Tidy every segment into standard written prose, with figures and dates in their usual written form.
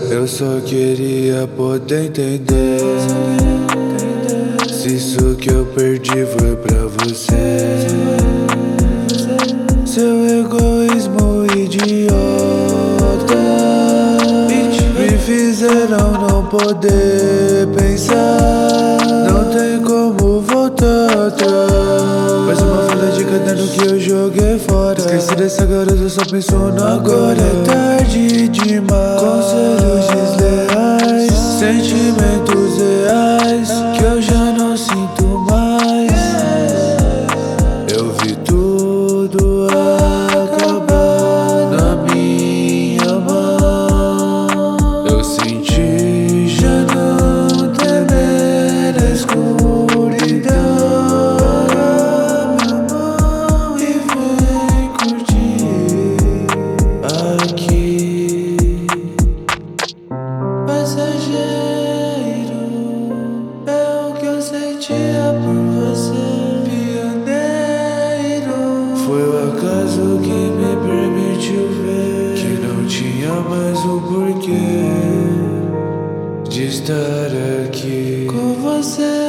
Eu só queria poder entender se isso que eu perdi foi pra você. Seu egoísmo idiota me fizeram não poder pensar. Não tem como voltar atrás. Mais uma folha de caderno que eu joguei fora. Esqueci dessa garota, eu só penso no agora. É tarde demais. Conselhos desleais, sentimentos reais que eu já não sinto mais. Eu vi tudo acabar na minha mão. Eu senti já não temer a escuridão. Minha mão e vem curtir aqui. Passageiro, é o que eu sentia por você. Pioneiro, foi o acaso que me permitiu ver que não tinha mais o porquê de estar aqui com você.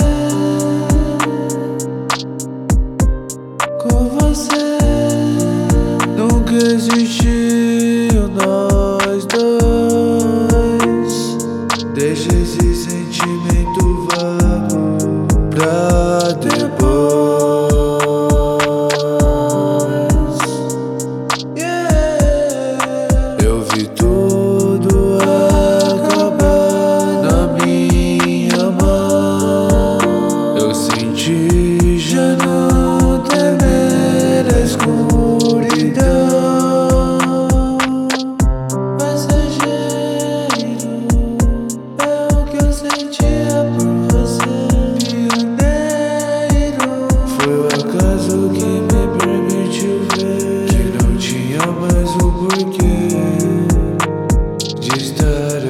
Com você nunca existiu nós dois. Deixa esse sentimento vago pra depois. Eu vi tudo acabar na minha mão. Eu senti já não temer a escuridão. Passageiro, é o que eu sentia por você. Pioneiro, foi o acaso que me permitiu ver que não tinha mais o porquê de estar